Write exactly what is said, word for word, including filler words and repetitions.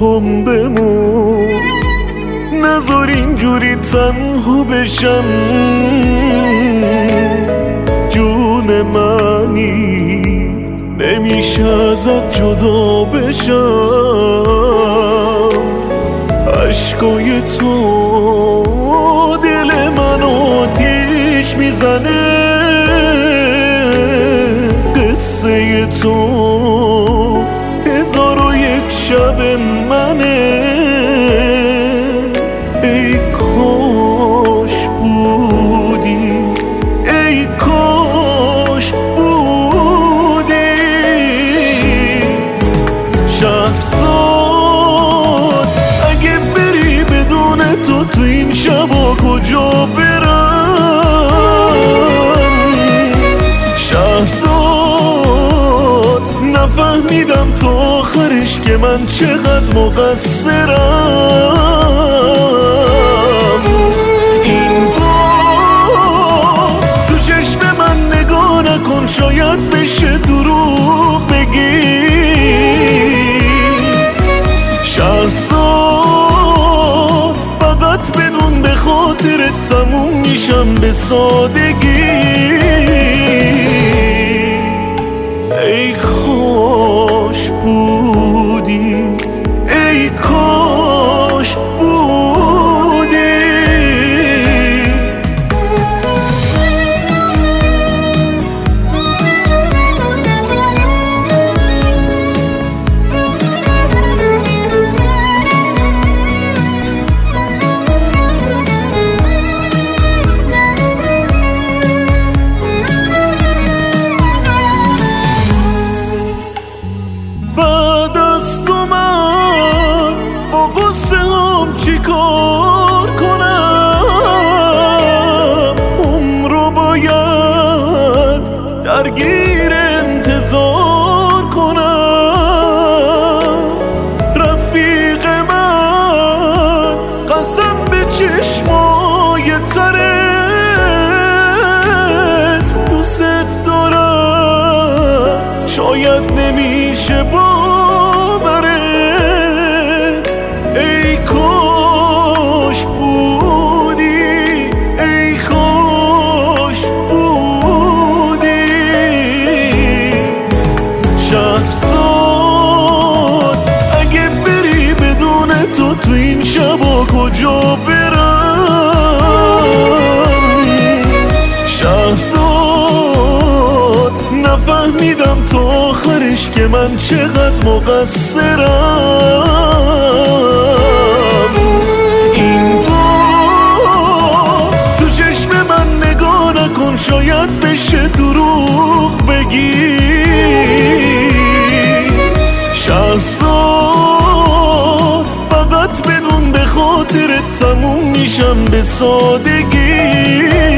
هم بمون، نذار اینجوری تنها بشم. جون منی نمیشه ازت جدا بشم. عشقای تو دل من آتیش میزنه. قصه تو هزار و یک شب منه. ای کاش بودی، ای کاش بودی. شهرزاد اگه بری بدون تو تو این شبا کجا برم؟ شهرزاد نفهمیدم تا آخرش که من چقدر مقصرم. این بار تو چشم من نگاه نکن، شاید بشه دروغ بگی. شهرزاد فقط بدون به خاطر تموم میشم به سادگی. ای کاش بودی، ای کاش بودی. چی کار کنم؟ عمرو باید درگیر انتظار کنم. رفیق من قسم به چشمای ترت دوست دارم، شاید نمیشه باورت. ای کاش بودی، ای کاش بودی. شهرزاد اگه بری بدون تو تو این شبا کجا برم؟ شهرزاد نفهمیدم تا آخرش که من چقدر مقصرم. این بار تو چشم من نگاه نکن، شاید بشه دروغ بگی. شهرزاد فقط بدون به خاطر تموم میشم به سادگی.